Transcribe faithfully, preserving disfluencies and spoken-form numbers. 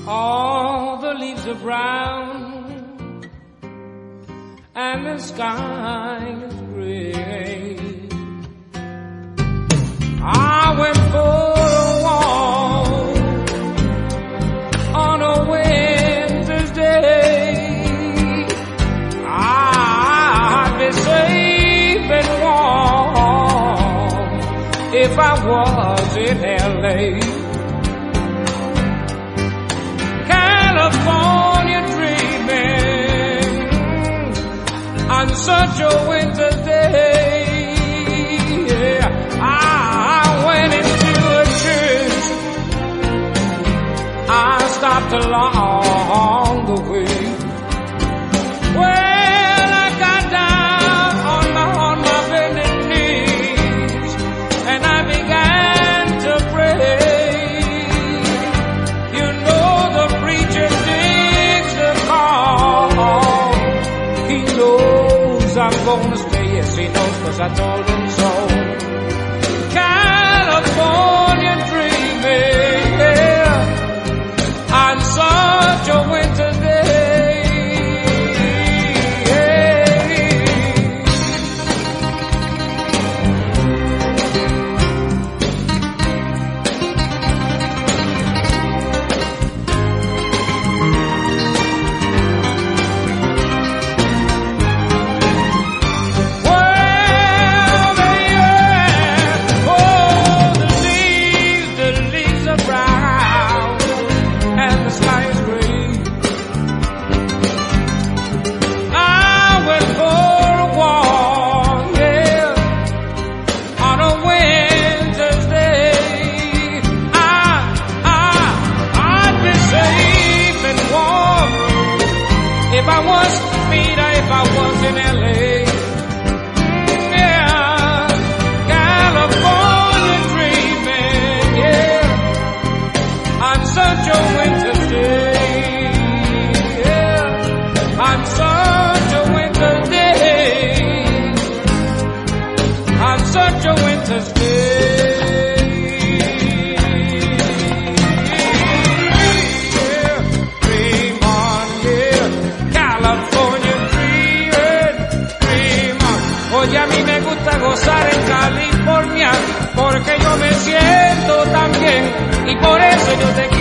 All the leaves are brown and the sky is gray. I went for a walk on a winter's day. I'd be safe and warm if I was in L A. California dreaming on such a winter's day. Yeah, I went into a church. I stopped along the way. Well, I got down on my on my bended knees and I began to pray. You know the preacher digs the call. He knows I'm gonna stay. Yes, he knows, 'cause I told him so. California dreaming, yeah, on such a winter's day. If I was Peter, if I was in L A, yeah, California dreaming, yeah, on such a winter's day, yeah, on such a winter's day, on such a winter's day. Oye, a mí me gusta gozar en California porque yo me siento tan bien y por eso yo te